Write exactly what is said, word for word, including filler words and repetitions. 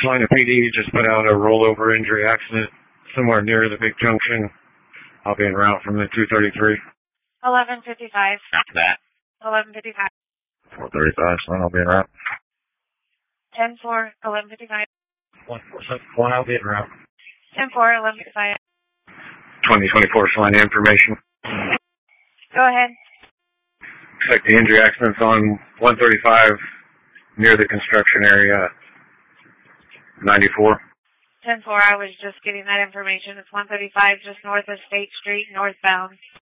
Salina P D just put out a rollover injury accident somewhere near the big junction. I'll be en route from the two thirty-three. eleven fifty-five. After that. eleven fifty-five. four thirty-five, Salina, I'll be en route. ten four, eleven fifty-five. one four seven one, I'll be en route. ten four, eleven fifty-five. twenty twenty-four, Salina information. Go ahead. Expect the injury accidents on one thirty-five near the construction area, ninety-four. ten four, I was just getting that information. It's one thirty-five just north of State Street, northbound.